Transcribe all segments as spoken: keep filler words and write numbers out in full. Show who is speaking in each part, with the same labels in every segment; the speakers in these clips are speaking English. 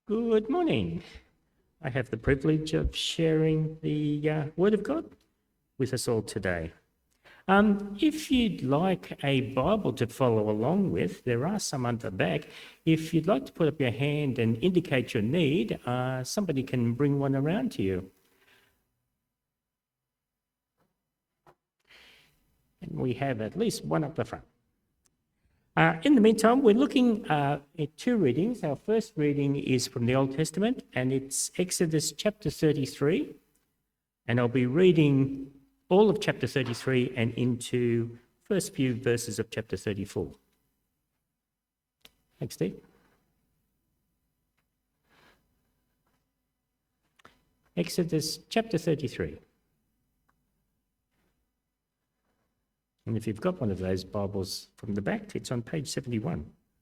Speaker 1: Good morning. I have the privilege of sharing the uh, Word of God with us all today. Um, if you'd like a Bible to follow along with, there are some under the back. If you'd like to put up your hand and indicate your need, uh, somebody can bring one around to you. And we have at least one up the front. Uh, in the meantime, we're looking uh, at two readings. Our first reading is from the Old Testament, and it's Exodus chapter thirty-three. And I'll be reading all of chapter thirty-three and into first few verses of chapter thirty-four. Thanks, Steve. Exodus chapter thirty-three. And if you've got one of those Bibles from the back, it's on page seventy-one.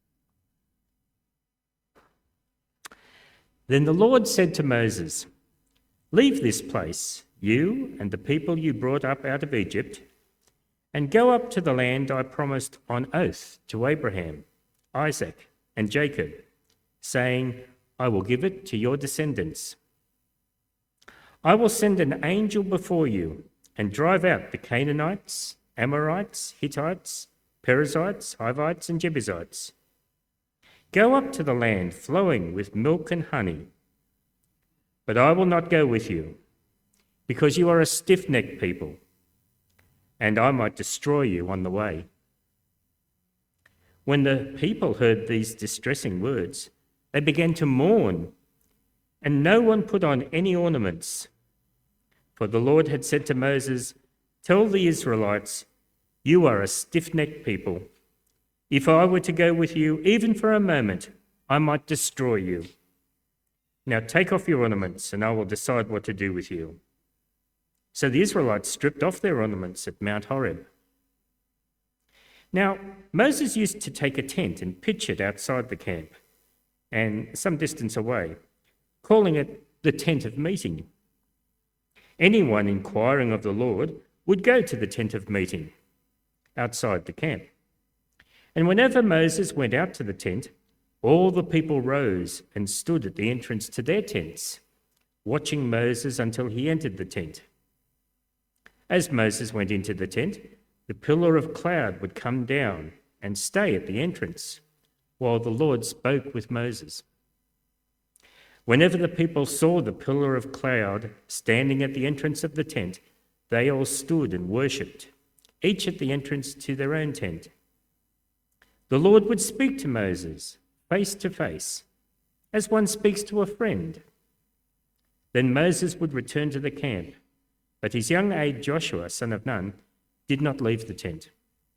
Speaker 1: Then the Lord said to Moses, "Leave this place, you and the people you brought up out of Egypt, and go up to the land I promised on oath to Abraham, Isaac, and Jacob, saying, I will give it to your descendants. I will send an angel before you and drive out the Canaanites, Amorites, Hittites, Perizzites, Hivites, and Jebusites. Go up to the land flowing with milk and honey. But I will not go with you, because you are a stiff-necked people, and I might destroy you on the way." When the people heard these distressing words, they began to mourn, and no one put on any ornaments. For the Lord had said to Moses, "Tell the Israelites, you are a stiff-necked people. If I were to go with you, even for a moment, I might destroy you. Now take off your ornaments, and I will decide what to do with you." So the Israelites stripped off their ornaments at Mount Horeb. Now Moses used to take a tent and pitch it outside the camp, and some distance away, calling it the tent of meeting. Anyone inquiring of the Lord would go to the tent of meeting outside the camp. And whenever Moses went out to the tent, all the people rose and stood at the entrance to their tents, watching Moses until he entered the tent. As Moses went into the tent, the pillar of cloud would come down and stay at the entrance, while the Lord spoke with Moses. Whenever the people saw the pillar of cloud standing at the entrance of the tent, they all stood and worshipped, each at the entrance to their own tent. The Lord would speak to Moses face to face, as one speaks to a friend. Then Moses would return to the camp, but his young aide Joshua, son of Nun, did not leave the tent.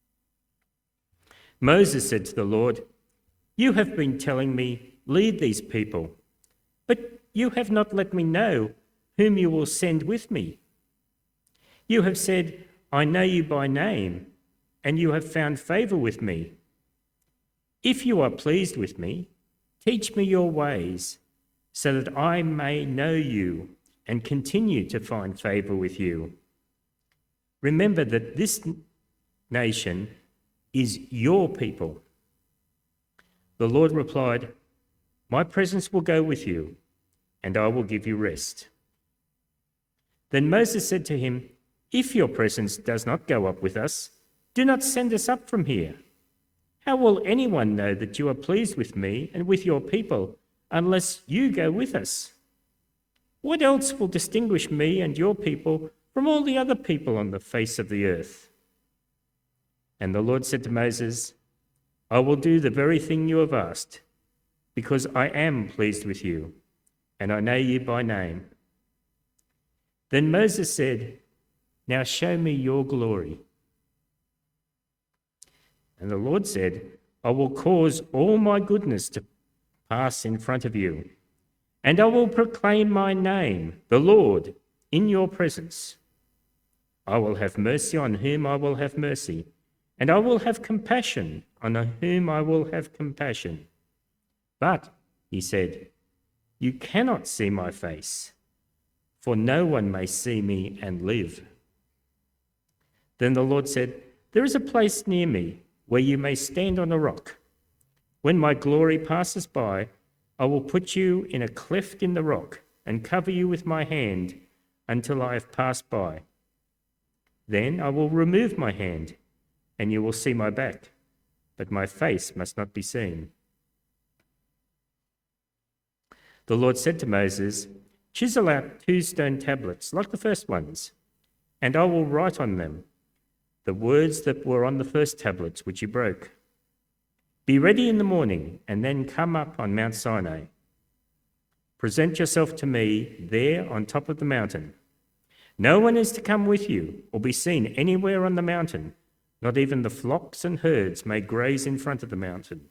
Speaker 1: Moses said to the Lord, "You have been telling me, lead these people, but you have not let me know whom you will send with me. You have said, I know you by name, and you have found favor with me. If you are pleased with me, teach me your ways, so that I may know you and continue to find favor with you. Remember that this nation is your people." The Lord replied, "My presence will go with you, and I will give you rest." Then Moses said to him, "If your presence does not go up with us, do not send us up from here. How will anyone know that you are pleased with me and with your people unless you go with us? What else will distinguish me and your people from all the other people on the face of the earth?" And the Lord said to Moses, "I will do the very thing you have asked, because I am pleased with you, and I know you by name." Then Moses said, "Now show me your glory." And the Lord said, "I will cause all my goodness to pass in front of you, and I will proclaim my name, the Lord, in your presence. I will have mercy on whom I will have mercy, and I will have compassion on whom I will have compassion. But," he said, "you cannot see my face, for no one may see me and live." Then the Lord said, "There is a place near me where you may stand on a rock. When my glory passes by, I will put you in a cleft in the rock and cover you with my hand until I have passed by. Then I will remove my hand, and you will see my back, but my face must not be seen. The Lord said to Moses, "Chisel out two stone tablets like the first ones, and I will write on them the words that were on the first tablets which you broke. Be ready in the morning, and then come up on Mount Sinai. Present yourself to me there on top of the mountain. No one is to come with you or be seen anywhere on the mountain. Not even the flocks and herds may graze in front of the mountain."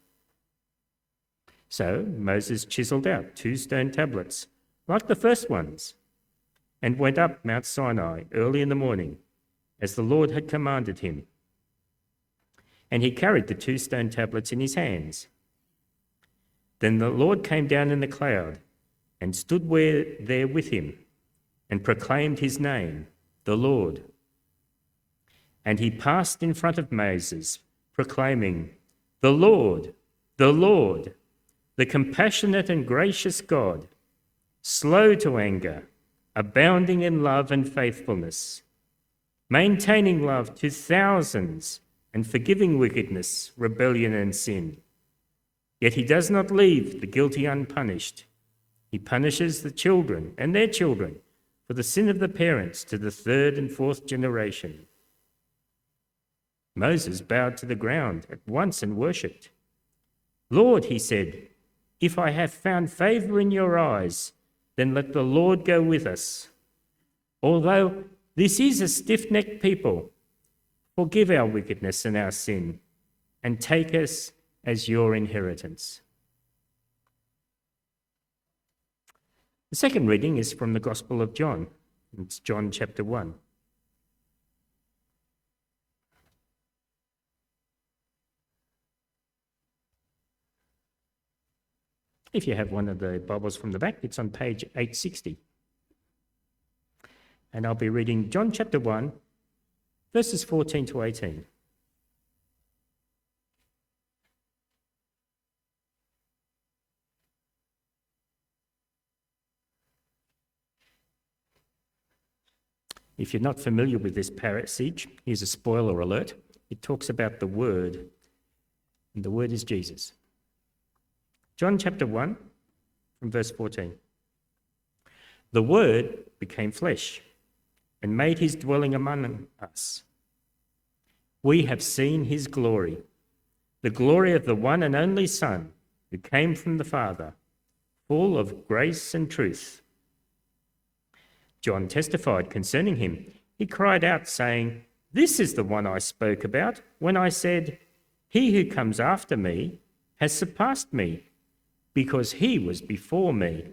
Speaker 1: So Moses chiseled out two stone tablets, like the first ones, and went up Mount Sinai early in the morning, as the Lord had commanded him. And he carried the two stone tablets in his hands. Then the Lord came down in the cloud and stood where, there with him, and proclaimed his name, the Lord. And he passed in front of Moses, proclaiming, "The Lord, the Lord, the compassionate and gracious God, slow to anger, abounding in love and faithfulness, maintaining love to thousands, and forgiving wickedness, rebellion, and sin. Yet he does not leave the guilty unpunished. He punishes the children and their children for the sin of the parents to the third and fourth generation." Moses bowed to the ground at once and worshipped. "Lord," he said, "if I have found favor in your eyes, then let the Lord go with us. Although this is a stiff-necked people, forgive our wickedness and our sin, and take us as your inheritance." The second reading is from the Gospel of John. It's John chapter one. If you have one of the Bibles from the back, it's on page eight sixty. And I'll be reading John chapter one, verses fourteen to eighteen. If you're not familiar with this passage, here's a spoiler alert. It talks about the Word, and the Word is Jesus. John chapter one, from verse fourteen. "The Word became flesh and made his dwelling among us. We have seen his glory, the glory of the one and only Son who came from the Father, full of grace and truth. John testified concerning him. He cried out, saying, 'This is the one I spoke about when I said, he who comes after me has surpassed me, because he was before me.'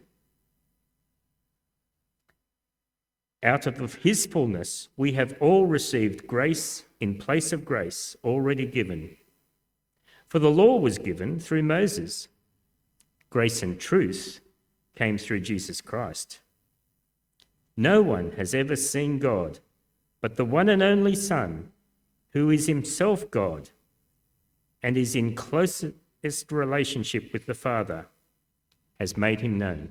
Speaker 1: Out of his fullness we have all received grace in place of grace already given. For the law was given through Moses. Grace and truth came through Jesus Christ. No one has ever seen God, but the one and only Son, who is himself God and is in closest relationship with the Father, has made him known."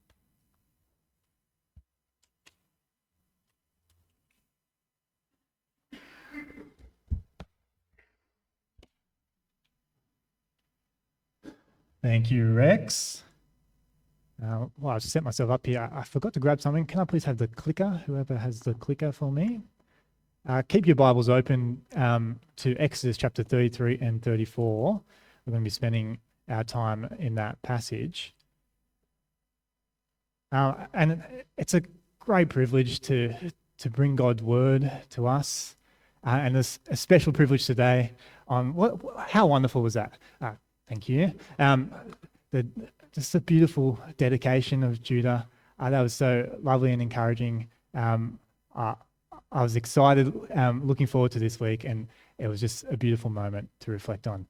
Speaker 2: Thank you, Rex. Uh, well, I've set myself up here. I forgot to grab something. Can I please have the clicker? Whoever has the clicker for me. Uh, keep your Bibles open um, to Exodus chapter thirty-three and thirty-four. We're going to be spending our time in that passage. Uh, and it's a great privilege to to bring God's word to us, uh, and it's a special privilege today. On what? How wonderful was that? Uh, thank you. Um, the just a beautiful dedication of Judah. Uh, that was so lovely and encouraging. Um, uh, I was excited, um, looking forward to this week, and it was just a beautiful moment to reflect on.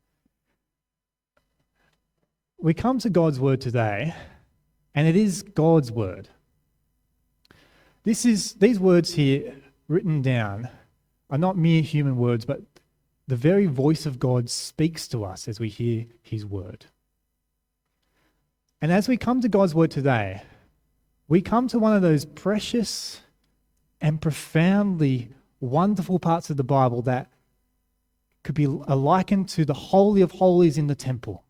Speaker 2: We come to God's word today, and it is God's word. This is these words here written down are not mere human words, but the very voice of God speaks to us as we hear his word. And as we come to God's word today, we come to one of those precious and profoundly wonderful parts of the Bible that could be likened to the Holy of Holies in the temple.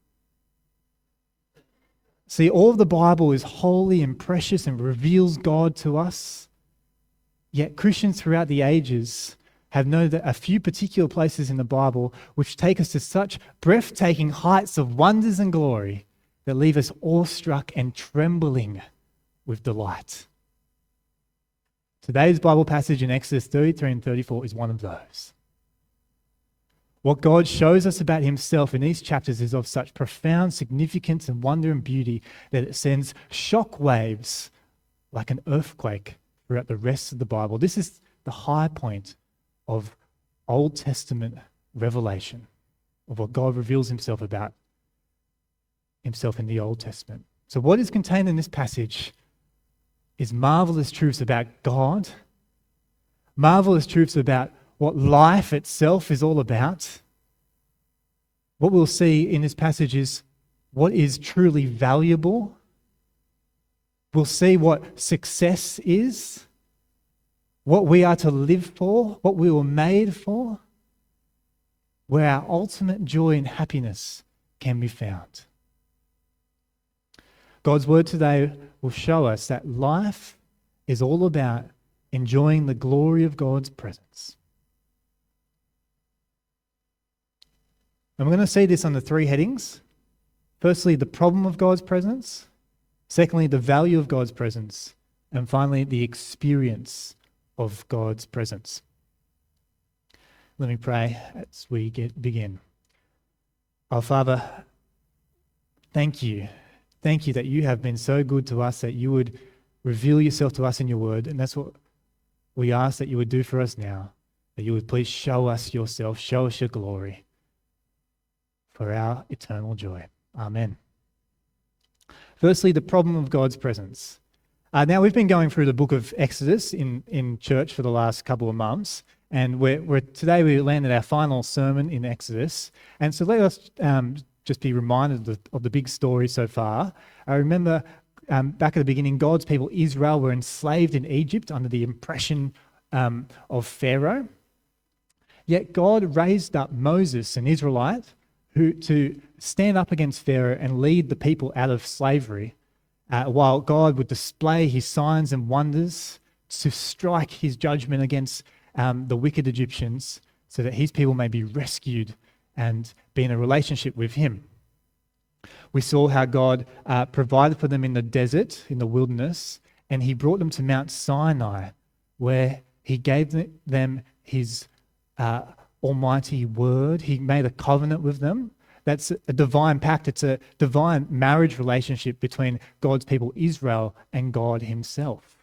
Speaker 2: See, all of the Bible is holy and precious and reveals God to us. Yet Christians throughout the ages have known that a few particular places in the Bible which take us to such breathtaking heights of wonders and glory that leave us awestruck and trembling with delight. Today's Bible passage in Exodus thirty-three and thirty-four is one of those. What God shows us about himself in these chapters is of such profound significance and wonder and beauty that it sends shock waves like an earthquake throughout the rest of the Bible. This is the high point of Old Testament revelation, of what God reveals himself about himself in the Old Testament. So what is contained in this passage is marvelous truths about God, marvelous truths about what life itself is all about. What we'll see in this passage is what is truly valuable. We'll see what success is, what we are to live for, what we were made for, where our ultimate joy and happiness can be found. God's word today will show us that life is all about enjoying the glory of God's presence. And we're going to see this on the three headings. Firstly, the problem of God's presence. Secondly, the value of God's presence. And finally, the experience of God's presence. Let me pray as we get begin. Our Father, thank you. Thank you that you have been so good to us, that you would reveal yourself to us in your word. And that's what we ask that you would do for us now, that you would please show us yourself, show us your glory for our eternal joy. Amen. Firstly, the problem of God's presence. Uh, now, we've been going through the book of Exodus in, in church for the last couple of months, and we're, we're today we landed our final sermon in Exodus. And so let us um, just be reminded of the, of the big story so far. I remember um, back at the beginning, God's people, Israel, were enslaved in Egypt under the oppression um, of Pharaoh. Yet God raised up Moses, an Israelite, who to stand up against Pharaoh and lead the people out of slavery, uh, while God would display his signs and wonders to strike his judgment against um, the wicked Egyptians so that his people may be rescued and be in a relationship with him. We saw how God uh, provided for them in the desert, in the wilderness, and he brought them to Mount Sinai, where he gave them his uh, almighty word. He made a covenant with them. That's a divine pact. It's a divine marriage relationship between God's people Israel and God himself.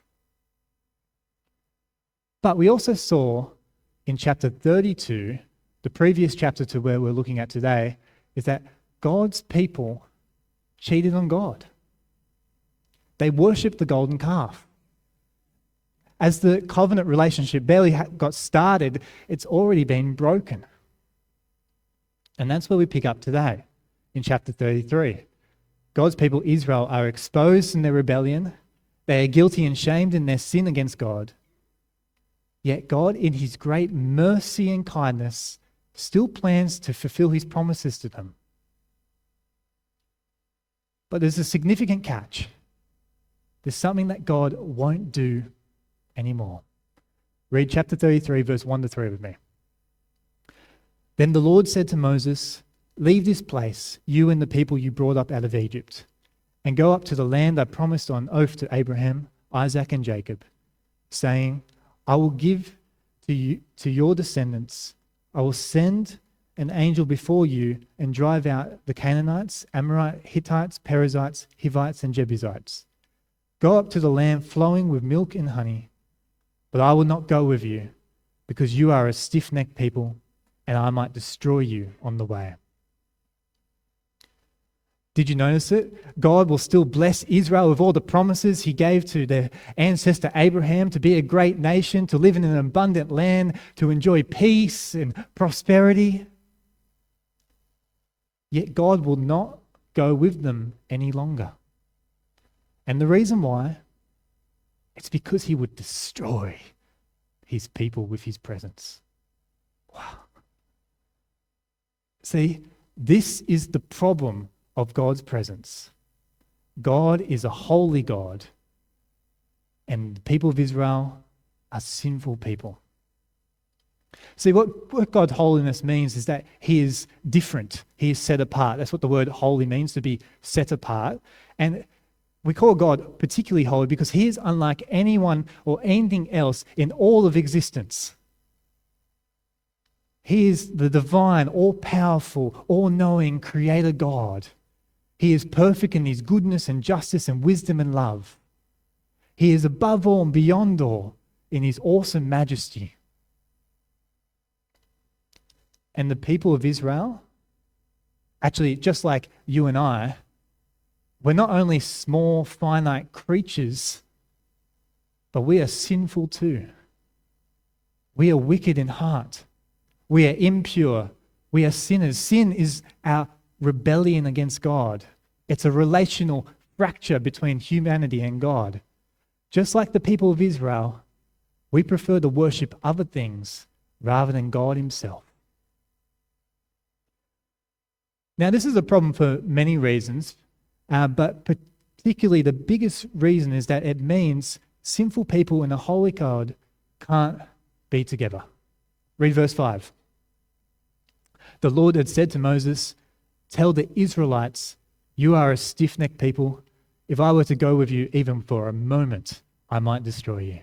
Speaker 2: But we also saw in chapter thirty-two, the previous chapter to where we're looking at today, is that God's people cheated on God. They worshipped the golden calf. As the covenant relationship barely got started, it's already been broken. And that's where we pick up today in chapter thirty-three. God's people, Israel, are exposed in their rebellion. They are guilty and shamed in their sin against God. Yet God, in his great mercy and kindness, still plans to fulfill his promises to them. But there's a significant catch. There's something that God won't do anymore. Read chapter thirty-three, verse one to three with me. Then the Lord said to Moses, "Leave this place, you and the people you brought up out of Egypt, and go up to the land I promised on oath to Abraham, Isaac, and Jacob, saying, I will give to you to your descendants. I will send an angel before you and drive out the Canaanites, Amorites, Hittites, Perizzites, Hivites, and Jebusites. Go up to the land flowing with milk and honey. But I will not go with you, because you are a stiff-necked people, and I might destroy you on the way." Did you notice it? God will still bless Israel with all the promises he gave to their ancestor Abraham, to be a great nation, to live in an abundant land, to enjoy peace and prosperity. Yet God will not go with them any longer. And the reason why, it's because he would destroy his people with his presence. Wow. See, this is the problem of God's presence. God is a holy God, and the people of Israel are sinful people. See, what, what God's holiness means is that he is different. He is set apart. That's what the word holy means, to be set apart. And we call God particularly holy because he is unlike anyone or anything else in all of existence. He is the divine, all-powerful, all-knowing creator God. He is perfect in his goodness and justice and wisdom and love. He is above all and beyond all in his awesome majesty. And the people of Israel, actually just like you and I, we're not only small, finite creatures, but we are sinful too. We are wicked in heart. We are impure. We are sinners. Sin is our rebellion against God. It's a relational fracture between humanity and God. Just like the people of Israel, we prefer to worship other things rather than God himself. Now, this is a problem for many reasons, uh, but particularly the biggest reason is that it means sinful people and a holy God can't be together. Read verse five. The Lord had said to Moses, "Tell the Israelites, you are a stiff-necked people. If I were to go with you even for a moment, I might destroy you."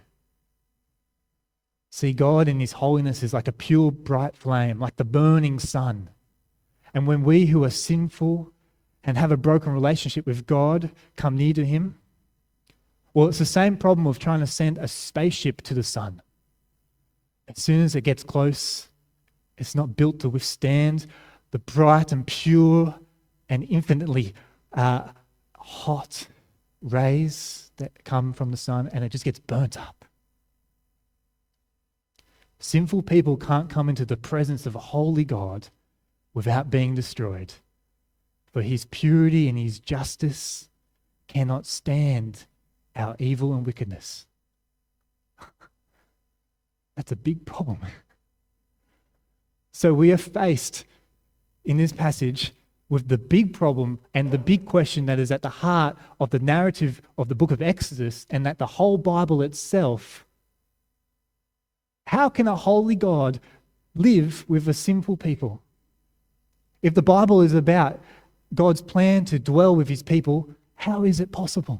Speaker 2: See, God in his holiness is like a pure, bright flame, like the burning sun. And when we who are sinful and have a broken relationship with God come near to him, well, it's the same problem of trying to send a spaceship to the sun. As soon as it gets close, it's not built to withstand the bright and pure and infinitely uh, hot rays that come from the sun, and it just gets burnt up. Sinful people can't come into the presence of a holy God without being destroyed. For his purity and his justice cannot stand our evil and wickedness. That's a big problem. So we are faced in this passage with the big problem and the big question that is at the heart of the narrative of the book of Exodus and that the whole Bible itself. How can a holy God live with a sinful people? If the Bible is about God's plan to dwell with his people, how is it possible?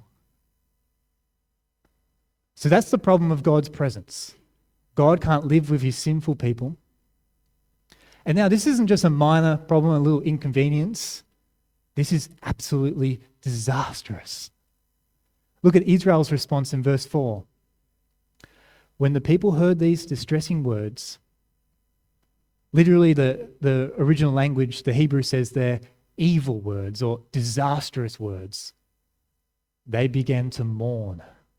Speaker 2: So that's the problem of God's presence. God can't live with his sinful people. And now this isn't just a minor problem, a little inconvenience. This is absolutely disastrous. Look at Israel's response in verse four. When the people heard these distressing words, literally the, the original language, the Hebrew says they're evil words or disastrous words, they began to mourn.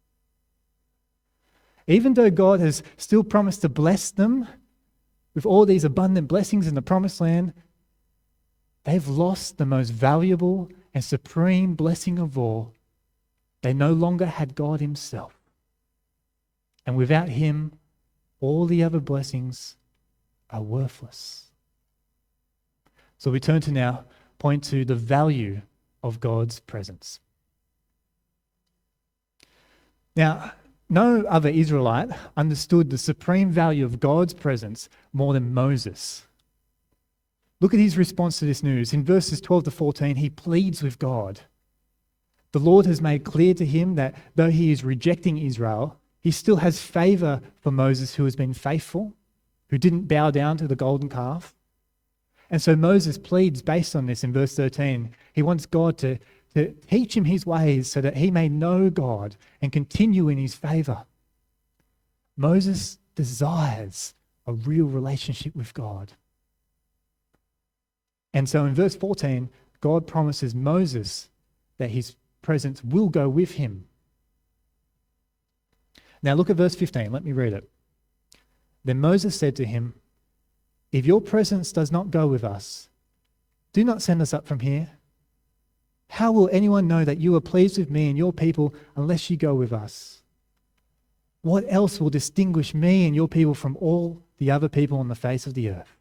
Speaker 2: Even though God has still promised to bless them with all these abundant blessings in the promised land, they've lost the most valuable and supreme blessing of all. They no longer had God himself. And without him, all the other blessings are worthless. So we turn to now point to the value of God's presence. Now, no other Israelite understood the supreme value of God's presence more than Moses. Look at his response to this news. In verses twelve to fourteen, he pleads with God. The Lord has made clear to him that though he is rejecting Israel, he still has favor for Moses, who has been faithful, who didn't bow down to the golden calf. And so Moses pleads based on this in verse thirteen. He wants God to, to teach him his ways so that he may know God and continue in his favor. Moses desires a real relationship with God. And so in verse fourteen, God promises Moses that his presence will go with him. Now look at verse fifteen. Let me read it. Then Moses said to him, "If your presence does not go with us, do not send us up from here. How will anyone know that you are pleased with me and your people unless you go with us? What else will distinguish me and your people from all the other people on the face of the earth?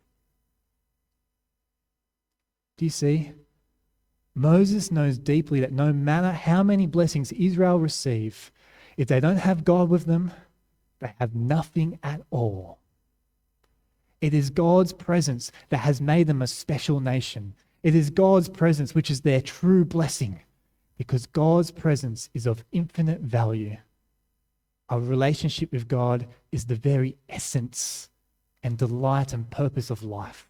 Speaker 2: Do you see? Moses knows deeply that no matter how many blessings Israel receive, if they don't have God with them, they have nothing at all. It is God's presence that has made them a special nation. It is God's presence which is their true blessing, because God's presence is of infinite value. Our relationship with God is the very essence and delight and purpose of life.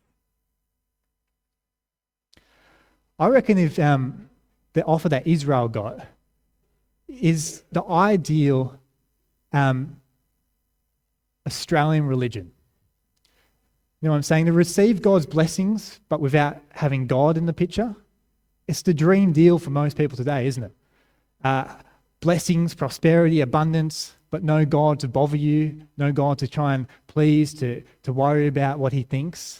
Speaker 2: I reckon if um, the offer that Israel got is the ideal um, Australian religion. You know what I'm saying? To receive God's blessings, but without having God in the picture, it's the dream deal for most people today, isn't it? Uh, blessings, prosperity, abundance, but no God to bother you, no God to try and please, to, to worry about what he thinks.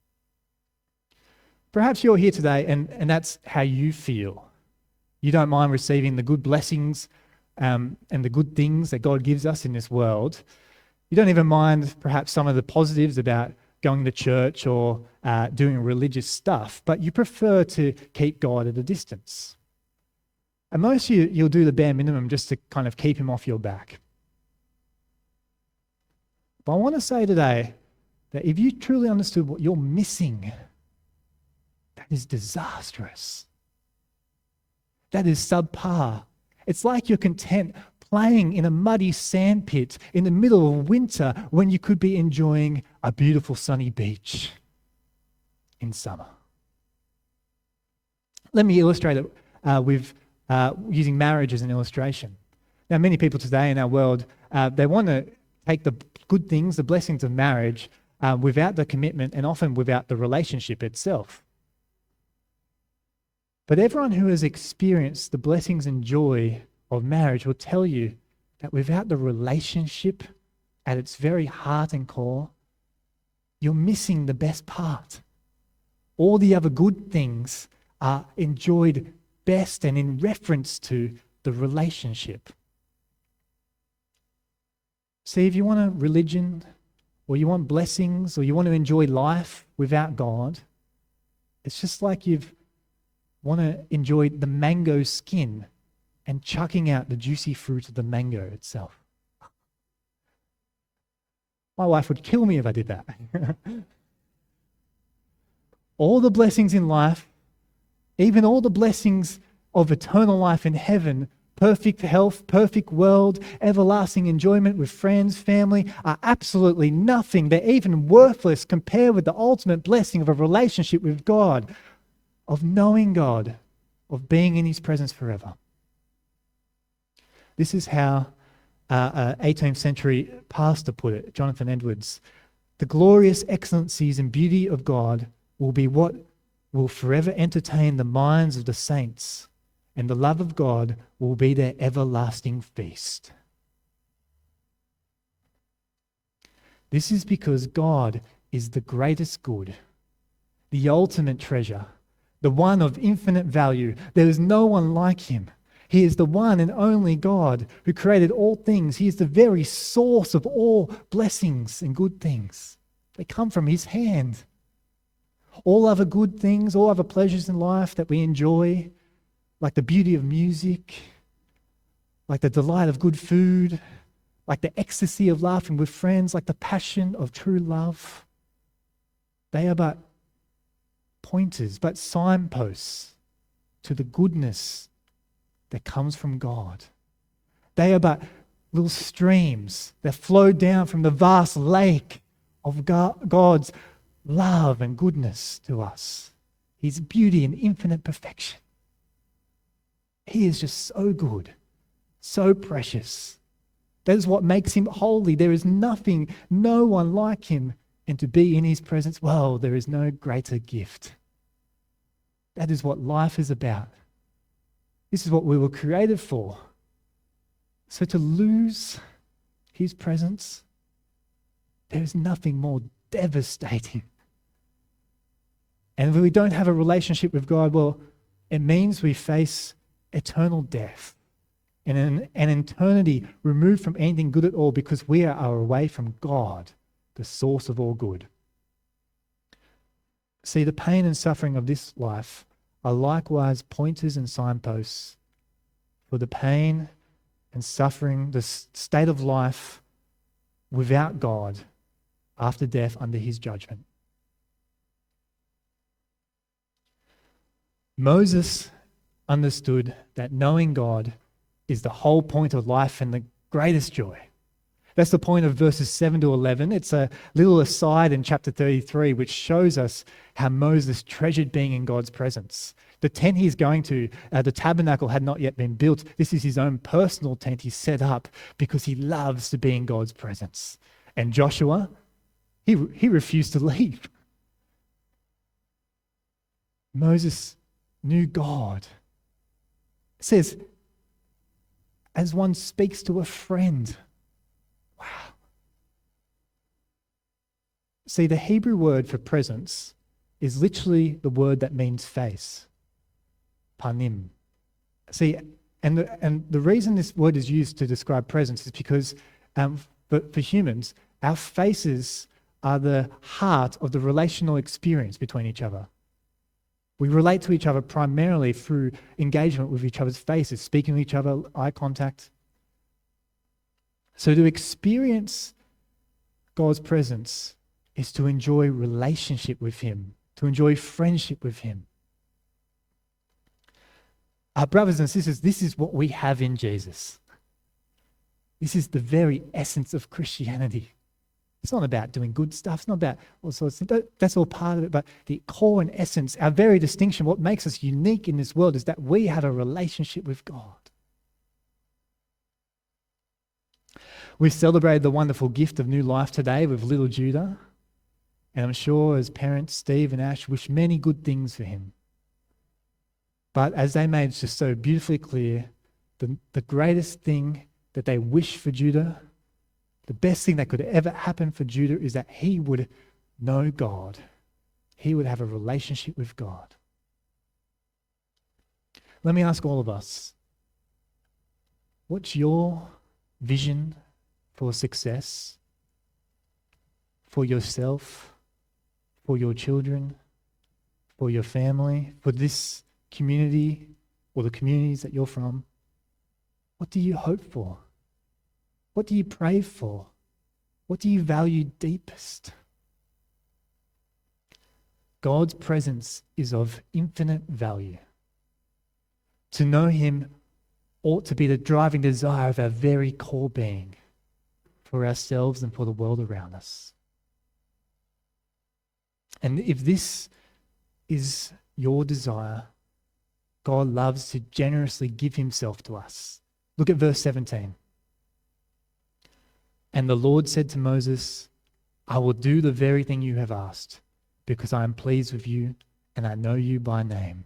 Speaker 2: Perhaps you're here today and, and that's how you feel. You don't mind receiving the good blessings um, and the good things that God gives us in this world. You don't even mind perhaps some of the positives about going to church or uh, doing religious stuff, but you prefer to keep God at a distance. And most of you, you'll do the bare minimum just to kind of keep him off your back. But I want to say today that if you truly understood what you're missing, that is disastrous. That is subpar. It's like you're content playing in a muddy sandpit in the middle of winter when you could be enjoying a beautiful sunny beach in summer. Let me illustrate it uh, with uh, using marriage as an illustration. Now, many people today in our world, uh, they want to take the good things, the blessings of marriage, uh, without the commitment and often without the relationship itself. But everyone who has experienced the blessings and joy of marriage will tell you that without the relationship at its very heart and core, you're missing the best part. All the other good things are enjoyed best and in reference to the relationship. See, if you want a religion, or you want blessings, or you want to enjoy life without God, it's just like you've want to enjoy the mango skin and chucking out the juicy fruit of the mango itself. My wife would kill me if I did that. All the blessings in life, even all the blessings of eternal life in heaven, perfect health, perfect world, everlasting enjoyment with friends, family, are absolutely nothing. They're even worthless compared with the ultimate blessing of a relationship with God, of knowing God, of being in his presence forever. This is how uh, an eighteenth century pastor put it, Jonathan Edwards. The glorious excellencies and beauty of God will be what will forever entertain the minds of the saints, and the love of God will be their everlasting feast. This is because God is the greatest good, the ultimate treasure, the one of infinite value. There is no one like him. He is the one and only God who created all things. He is the very source of all blessings and good things. They come from his hand. All other good things, all other pleasures in life that we enjoy, like the beauty of music, like the delight of good food, like the ecstasy of laughing with friends, like the passion of true love, they are but pointers, but signposts to the goodness that comes from God. They are but little streams that flow down from the vast lake of God's love and goodness to us. His beauty and infinite perfection. He is just so good, so precious. That is what makes him holy. There is nothing, no one like him. And to be in his presence, well, there is no greater gift. That is what life is about. This is what we were created for. So to lose his presence, there is nothing more devastating. And if we don't have a relationship with God, well, It means we face eternal death and an, an eternity removed from anything good at all because we are away from God, the source of all good. See, the pain and suffering of this life are likewise pointers and signposts for the pain and suffering, the state of life without God after death under his judgment. Moses understood that knowing God is the whole point of life and the greatest joy. That's the point of verses seven to eleven. It's a little aside in chapter thirty-three, which shows us how Moses treasured being in God's presence. The tent he's going to, uh, the tabernacle had not yet been built. This is his own personal tent he set up because he loves to be in God's presence. And Joshua, he, he refused to leave. Moses knew God. It says, as one speaks to a friend. Wow. See, the Hebrew word for presence is literally the word that means face. Panim. See, and the, and the reason this word is used to describe presence is because um, for, for humans, our faces are the heart of the relational experience between each other. We relate to each other primarily through engagement with each other's faces, speaking to each other, eye contact. So to experience God's presence is to enjoy relationship with him, to enjoy friendship with him. Our brothers and sisters, this is what we have in Jesus. This is the very essence of Christianity. It's not about doing good stuff. It's not about all sorts of things. That's all part of it. But the core and essence, our very distinction, what makes us unique in this world is that we have a relationship with God. We've celebrated the wonderful gift of new life today with little Judah. And I'm sure as parents, Steve and Ash wish many good things for him. But as they made just so beautifully clear, the, the greatest thing that they wish for Judah, the best thing that could ever happen for Judah is that he would know God. He would have a relationship with God. Let me ask all of us, what's your vision for success, for yourself, for your children, for your family, for this community or the communities that you're from? What do you hope for? What do you pray for? What do you value deepest? God's presence is of infinite value. To know him ought to be the driving desire of our very core being for ourselves and for the world around us. And if this is your desire, God loves to generously give himself to us. Look at verse seventeen. And the Lord said to Moses, I will do the very thing you have asked, because I am pleased with you and I know you by name.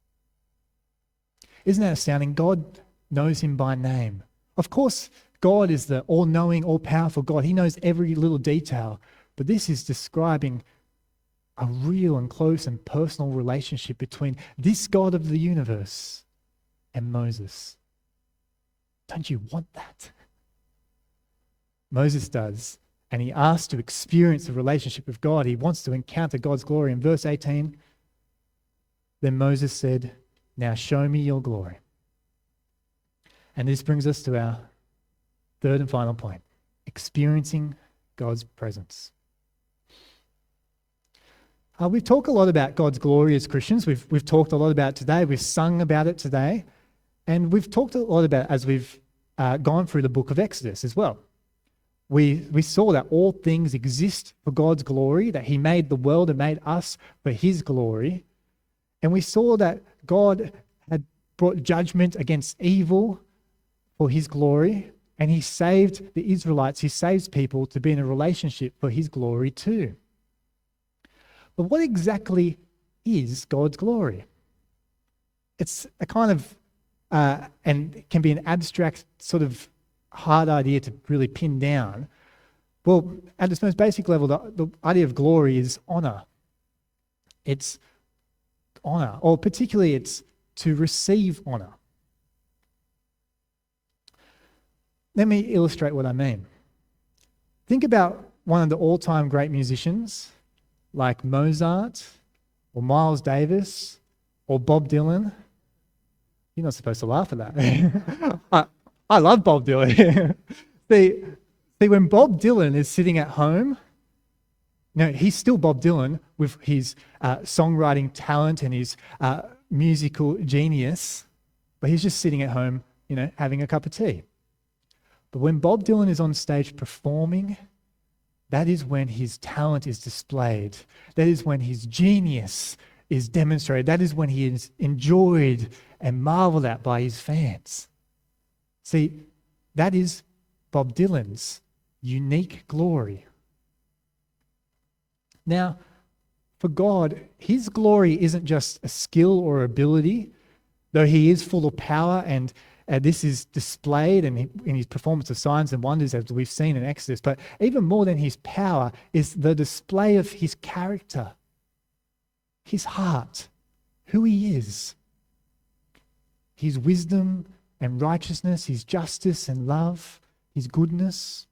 Speaker 2: Isn't that astounding? God knows him by name. Of course, God is the all-knowing, all-powerful God. He knows every little detail. But this is describing a real and close and personal relationship between this God of the universe and Moses. Don't you want that? Moses does, and he asks to experience a relationship with God. He wants to encounter God's glory. In verse eighteen, then Moses said, now show me your glory. And this brings us to our third and final point, experiencing God's presence. Uh, we've talked a lot about God's glory as Christians. We've, we've talked a lot about it today. We've sung about it today. And we've talked a lot about it as we've uh, gone through the book of Exodus as well. We, we saw that all things exist for God's glory, that he made the world and made us for his glory. And we saw that God had brought judgment against evil for his glory, and he saved the Israelites, he saves people to be in a relationship for his glory too. But what exactly is God's glory? It's a kind of, uh, and it can be an abstract sort of hard idea to really pin down. Well, at its most basic level, the, the idea of glory is honor. It's honor, or particularly it's to receive honor. Let me illustrate what I mean. Think about one of the all-time great musicians like Mozart or Miles Davis or Bob Dylan. You're not supposed to laugh at that. I, I love Bob Dylan. see, see, when Bob Dylan is sitting at home, no, he's still Bob Dylan with his uh, songwriting talent and his uh, musical genius, but he's just sitting at home, you know, having a cup of tea. But when Bob Dylan is on stage performing, that is when his talent is displayed. That is when his genius is demonstrated. That is when he is enjoyed and marveled at by his fans. See, that is Bob Dylan's unique glory. Now, for God, his glory isn't just a skill or ability, though he is full of power, and uh, this is displayed in, in his performance of signs and wonders, as we've seen in Exodus. But even more than his power is the display of his character, his heart, who he is, his wisdom and righteousness, his justice and love, his goodness.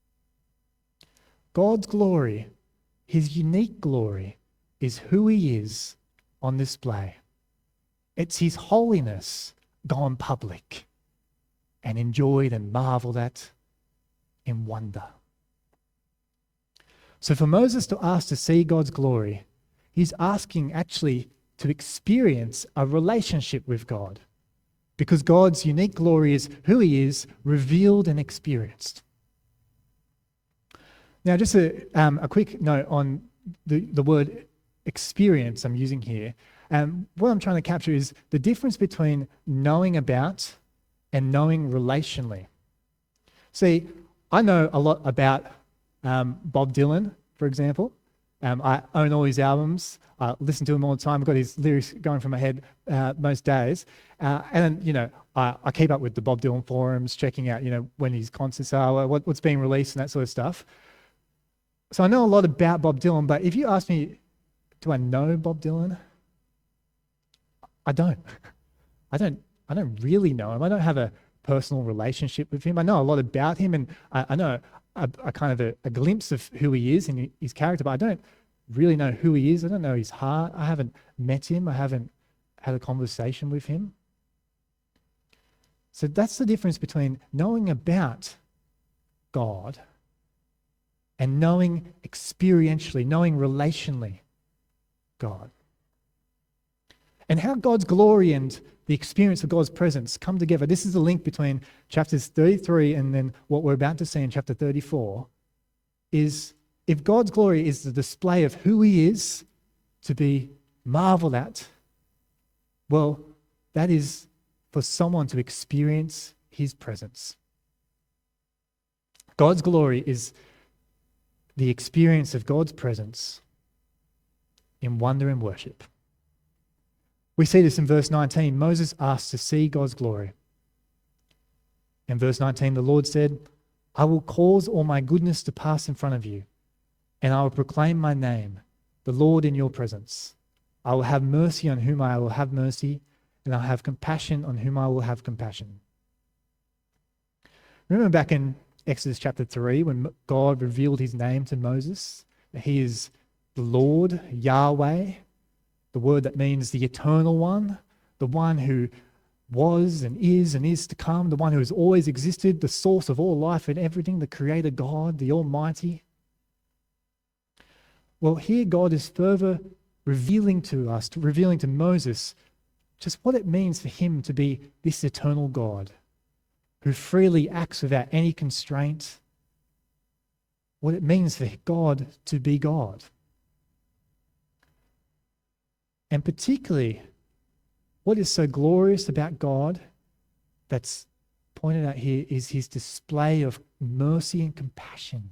Speaker 2: God's glory, his unique glory, is who he is on display. It's his holiness gone public and enjoyed and marveled at in wonder. So for Moses to ask to see God's glory, he's asking actually to experience a relationship with God, because God's unique glory is who he is, revealed and experienced. Now, just a, um, a quick note on the, the word experience I'm using here. Um, what I'm trying to capture is the difference between knowing about and knowing relationally. See, I know a lot about um, Bob Dylan, for example. Um, I own all his albums. I listen to him all the time. I've got his lyrics going from my head uh, most days. Uh, and, you know, I, I keep up with the Bob Dylan forums, checking out, you know, when his concerts are, what, what's being released and that sort of stuff. So I know a lot about Bob Dylan, but if you ask me, do I know Bob Dylan? I don't. I don't I don't really know him. I don't have a personal relationship with him. I know a lot about him, and I, I know a, a kind of a, a glimpse of who he is and his character, but I don't really know who he is. I don't know his heart. I haven't met him. I haven't had a conversation with him. So that's the difference between knowing about God and knowing experientially, knowing relationally God. And how God's glory and the experience of God's presence come together. This is the link between chapters thirty-three and then what we're about to see in chapter thirty-four, is if God's glory is the display of who he is to be marveled at, well, that is for someone to experience his presence. God's glory is the experience of God's presence in wonder and worship. We see this in verse nineteen. Moses asked to see God's glory. In verse nineteen, the Lord said, I will cause all my goodness to pass in front of you, and I will proclaim my name, the Lord, in your presence. I will have mercy on whom I will have mercy, and I'll have compassion on whom I will have compassion. Remember back in Exodus chapter three, when God revealed his name to Moses, that he is the Lord, Yahweh, the word that means the eternal one, the one who was and is and is to come, the one who has always existed, the source of all life and everything, the creator God, the Almighty. Well, here God is further revealing to us, revealing to Moses, just what it means for him to be this eternal God who freely acts without any constraint, what it means for God to be God. And particularly, what is so glorious about God that's pointed out here is his display of mercy and compassion.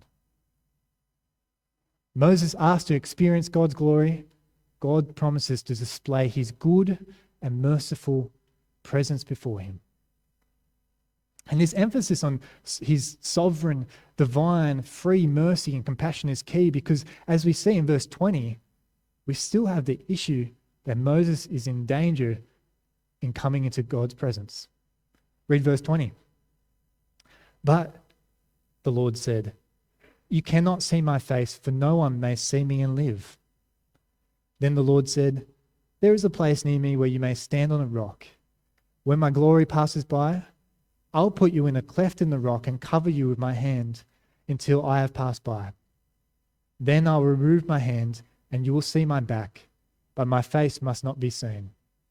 Speaker 2: Moses asked to experience God's glory. God promises to display his good and merciful presence before him. And this emphasis on his sovereign, divine, free mercy and compassion is key, because as we see in verse twenty, we still have the issue that Moses is in danger in coming into God's presence. Read verse twenty. But the Lord said, "You cannot see my face, for no one may see me and live." Then the Lord said, "There is a place near me where you may stand on a rock. When my glory passes by, I'll put you in a cleft in the rock and cover you with my hand until I have passed by. Then I'll remove my hand and you will see my back, but my face must not be seen."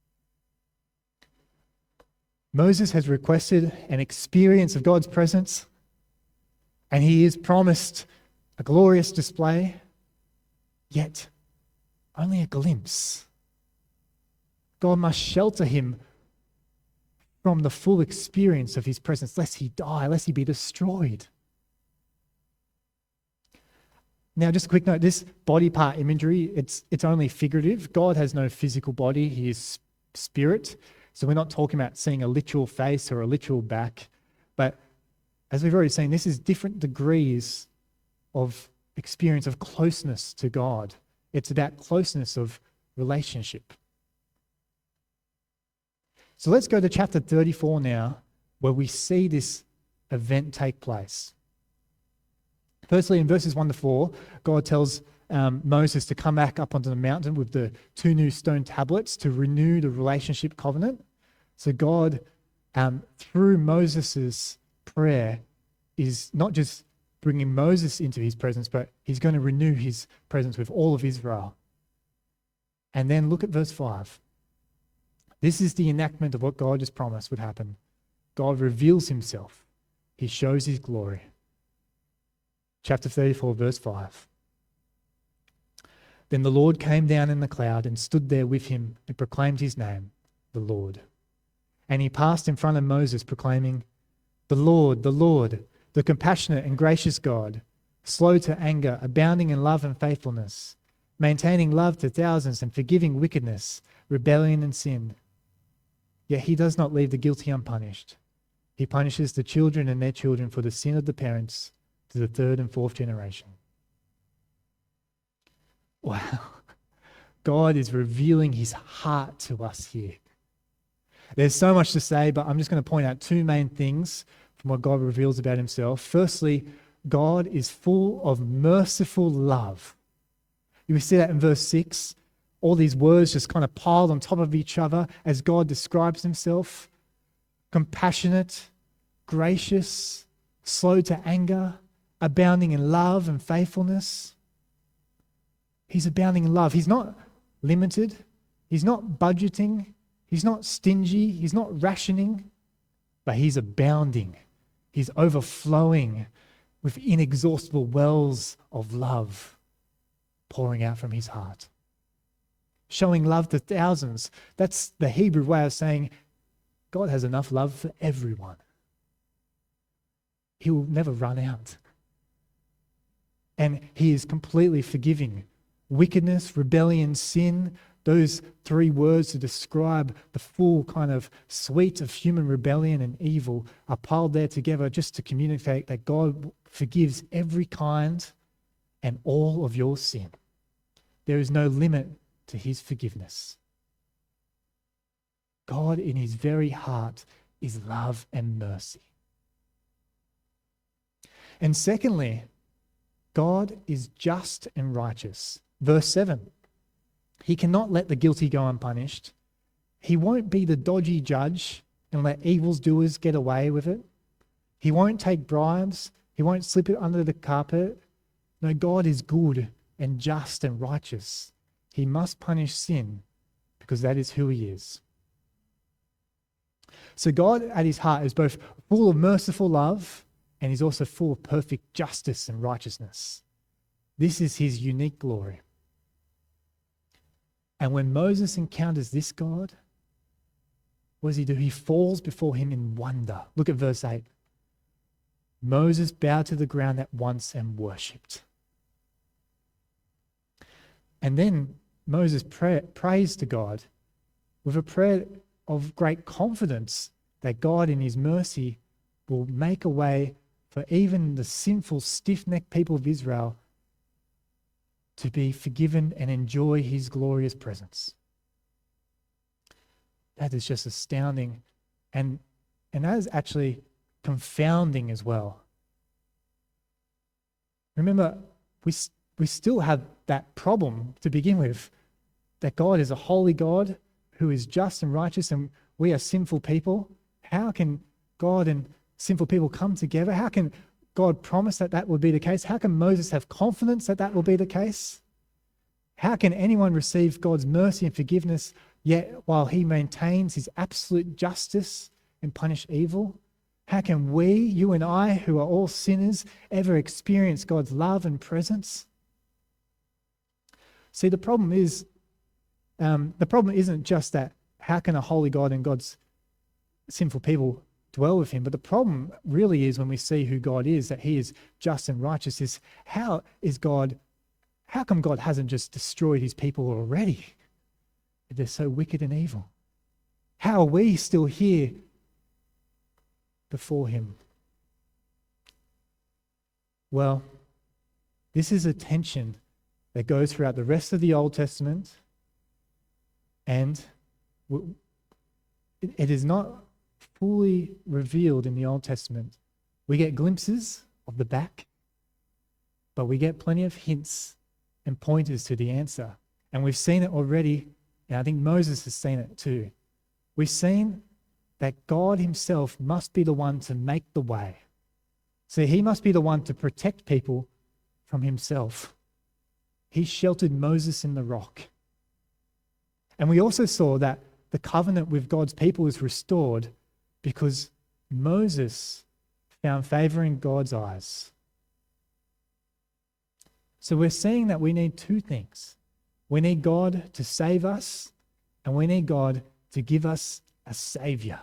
Speaker 2: Moses has requested an experience of God's presence, and he is promised a glorious display, yet only a glimpse. God must shelter him from the full experience of his presence, lest he die, lest he be destroyed. Now, just a quick note, this body part imagery, it's, it's only figurative. God has no physical body, he is spirit. So we're not talking about seeing a literal face or a literal back. But as we've already seen, this is different degrees of experience of closeness to God. It's about closeness of relationship. So let's go to chapter thirty-four now, where we see this event take place. Firstly, in verses one to four, God tells um, Moses to come back up onto the mountain with the two new stone tablets to renew the relationship covenant. So God, um, through Moses' prayer, is not just bringing Moses into his presence, but he's going to renew his presence with all of Israel. And then look at verse five. This is the enactment of what God has promised would happen. God reveals himself. He shows his glory. Chapter thirty-four, verse five. Then the Lord came down in the cloud and stood there with him and proclaimed his name, the Lord. And he passed in front of Moses, proclaiming, "The Lord, the Lord, the compassionate and gracious God, slow to anger, abounding in love and faithfulness, maintaining love to thousands and forgiving wickedness, rebellion and sin. Yet he does not leave the guilty unpunished. He punishes the children and their children for the sin of the parents to the third and fourth generation." Wow. God is revealing his heart to us here. There's so much to say, but I'm just going to point out two main things from what God reveals about himself. Firstly, God is full of merciful love. You see that in verse six. All these words just kind of piled on top of each other as God describes himself. Compassionate, gracious, slow to anger, abounding in love and faithfulness. He's abounding in love. He's not limited. He's not budgeting. He's not stingy. He's not rationing. But he's abounding. He's overflowing with inexhaustible wells of love pouring out from his heart. Showing love to thousands. That's the Hebrew way of saying God has enough love for everyone. He will never run out. And he is completely forgiving. Wickedness, rebellion, sin, those three words to describe the full kind of suite of human rebellion and evil are piled there together just to communicate that God forgives every kind and all of your sin. There is no limit to his forgiveness. God in his very heart is love and mercy. And secondly, God is just and righteous. Verse seven, he cannot let the guilty go unpunished. He won't be the dodgy judge and let evildoers get away with it. He won't take bribes. He won't slip it under the carpet. No, God is good and just and righteous. He must punish sin because that is who he is. So God at his heart is both full of merciful love and he's also full of perfect justice and righteousness. This is his unique glory. And when Moses encounters this God, what does he do? He falls before him in wonder. Look at verse eight. Moses bowed to the ground at once and worshipped. And then Moses pray, prays to God with a prayer of great confidence that God in his mercy will make a way for even the sinful, stiff-necked people of Israel to be forgiven and enjoy his glorious presence. That is just astounding. And, and that is actually confounding as well. Remember, we, we still have that problem to begin with, that God is a holy God who is just and righteous, and we are sinful people. How can God and sinful people come together? How can God promise that that will be the case? How can Moses have confidence that that will be the case? How can anyone receive God's mercy and forgiveness yet while he maintains his absolute justice and punish evil? How can we, you and I, who are all sinners, ever experience God's love and presence? See, the problem is, um, the problem isn't just that how can a holy God and God's sinful people dwell with him, but the problem really is when we see who God is, that he is just and righteous, is how is God, how come God hasn't just destroyed his people already if they're so wicked and evil? How are we still here before him? Well, this is a tension that goes throughout the rest of the Old Testament, and it is not fully revealed in the Old Testament. We get glimpses of the back, but we get plenty of hints and pointers to the answer. And we've seen it already, and I think Moses has seen it too. We've seen that God himself must be the one to make the way. So he must be the one to protect people from himself. He sheltered Moses in the rock. And we also saw that the covenant with God's people is restored because Moses found favor in God's eyes. So we're seeing that we need two things. We need God to save us, and we need God to give us a savior.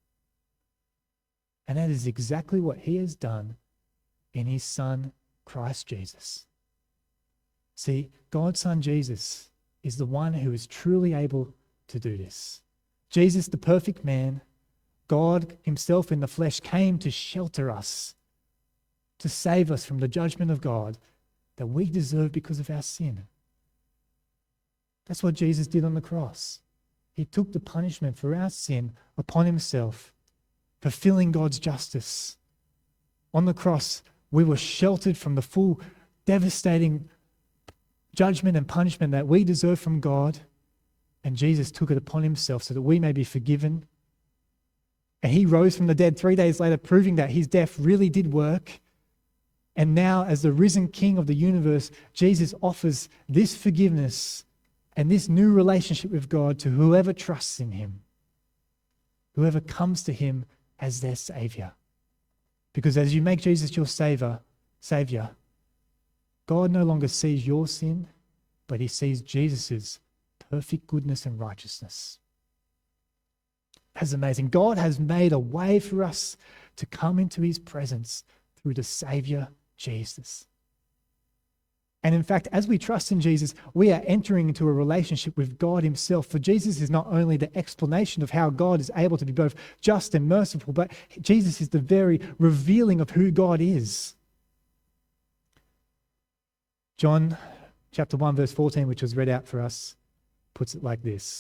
Speaker 2: And that is exactly what he has done in his son, Christ Jesus. See, God's son Jesus is the one who is truly able to do this. Jesus, the perfect man, God himself in the flesh, came to shelter us, to save us from the judgment of God that we deserve because of our sin. That's what Jesus did on the cross. He took the punishment for our sin upon himself, fulfilling God's justice. On the cross, we were sheltered from the full, devastating judgment and punishment that we deserve from God, and Jesus took it upon himself so that we may be forgiven. And he rose from the dead three days later, proving that his death really did work. And now, as the risen King of the universe, Jesus offers this forgiveness and this new relationship with God to whoever trusts in him, whoever comes to him as their Savior. Because as you make Jesus your Savior, Savior, God no longer sees your sin, but he sees Jesus' perfect goodness and righteousness. That's amazing. God has made a way for us to come into his presence through the Savior, Jesus. And in fact, as we trust in Jesus, we are entering into a relationship with God himself. For Jesus is not only the explanation of how God is able to be both just and merciful, but Jesus is the very revealing of who God is. John chapter one, verse fourteen, which was read out for us, puts it like this.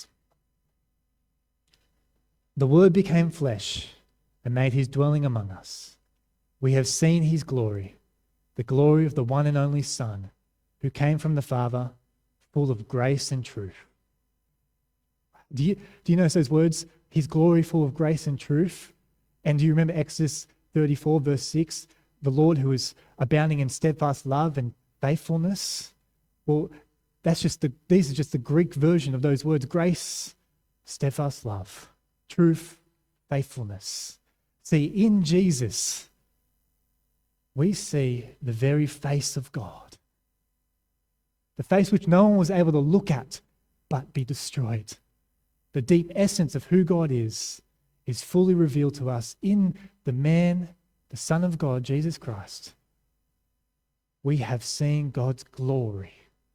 Speaker 2: The Word became flesh and made his dwelling among us. We have seen his glory, the glory of the one and only Son, who came from the Father, full of grace and truth. Do you, do you notice those words? His glory full of grace and truth. And do you remember Exodus thirty-four, verse six? The Lord who is abounding in steadfast love and faithfulness. Well, that's just the, these are just the Greek version of those words. Grace, steadfast love, truth, faithfulness. See, in Jesus, we see the very face of God. The face which no one was able to look at but be destroyed. The deep essence of who God is, is fully revealed to us in the man, the Son of God, Jesus Christ. We have seen God's glory.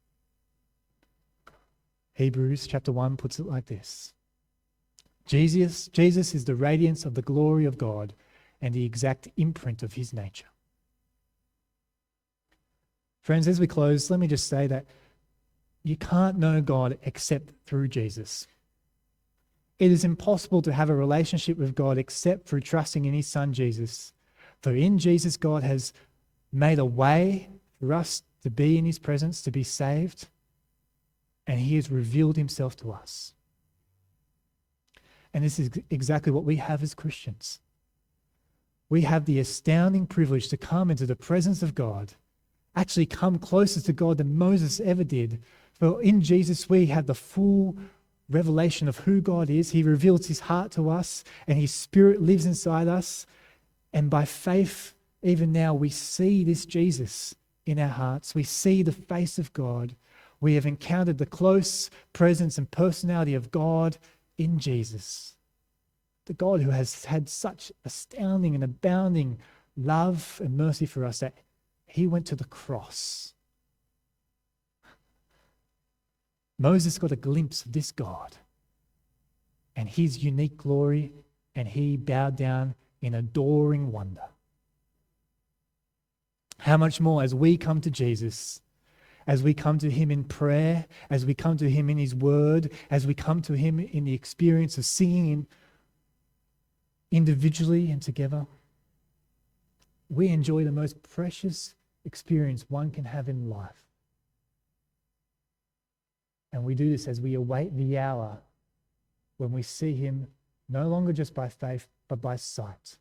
Speaker 2: Hebrews chapter one puts it like this. Jesus, Jesus is the radiance of the glory of God and the exact imprint of his nature. Friends, as we close, let me just say that you can't know God except through Jesus. It is impossible to have a relationship with God except through trusting in his Son, Jesus. For in Jesus, God has made a way for us to be in his presence, to be saved, and he has revealed himself to us. And this is exactly what we have as Christians. We have the astounding privilege to come into the presence of God, actually come closer to God than Moses ever did. For in Jesus, we have the full revelation of who God is. He reveals his heart to us, and his Spirit lives inside us. And by faith, even now, we see this Jesus in our hearts. We see the face of God. We have encountered the close presence and personality of God in Jesus. The God who has had such astounding and abounding love and mercy for us that he went to the cross. Moses got a glimpse of this God and his unique glory, and he bowed down in adoring wonder. How much more as we come to Jesus, as we come to him in prayer, as we come to him in his word, as we come to him in the experience of singing in individually and together, we enjoy the most precious experience one can have in life. And we do this as we await the hour when we see him no longer just by faith, but by sight,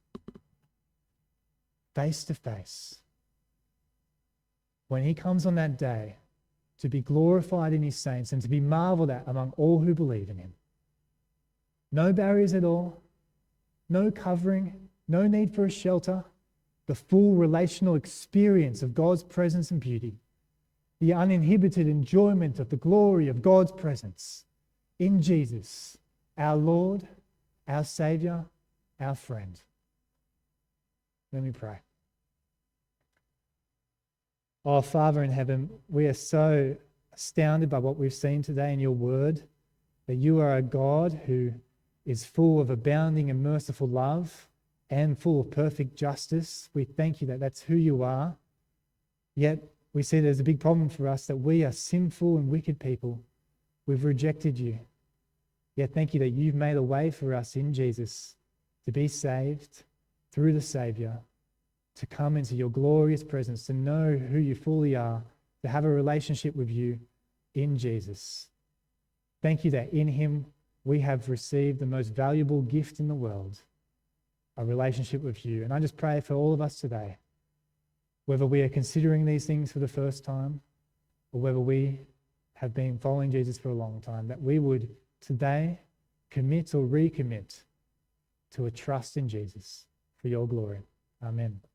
Speaker 2: face to face. When he comes on that day to be glorified in his saints and to be marveled at among all who believe in him. No barriers at all, no covering, no need for a shelter, the full relational experience of God's presence and beauty, the uninhibited enjoyment of the glory of God's presence in Jesus, our Lord, our Saviour, our friend. Let me pray. Oh, Father in heaven, we are so astounded by what we've seen today in your word, that you are a God who is full of abounding and merciful love and full of perfect justice. We thank you that that's who you are. Yet we see there's a big problem for us, that we are sinful and wicked people. We've rejected you. Yet thank you that you've made a way for us in Jesus to be saved through the Saviour, to come into your glorious presence, to know who you fully are, to have a relationship with you in Jesus. Thank you that in him we have received the most valuable gift in the world, a relationship with you. And I just pray for all of us today, whether we are considering these things for the first time or whether we have been following Jesus for a long time, that we would today commit or recommit to a trust in Jesus for your glory. Amen.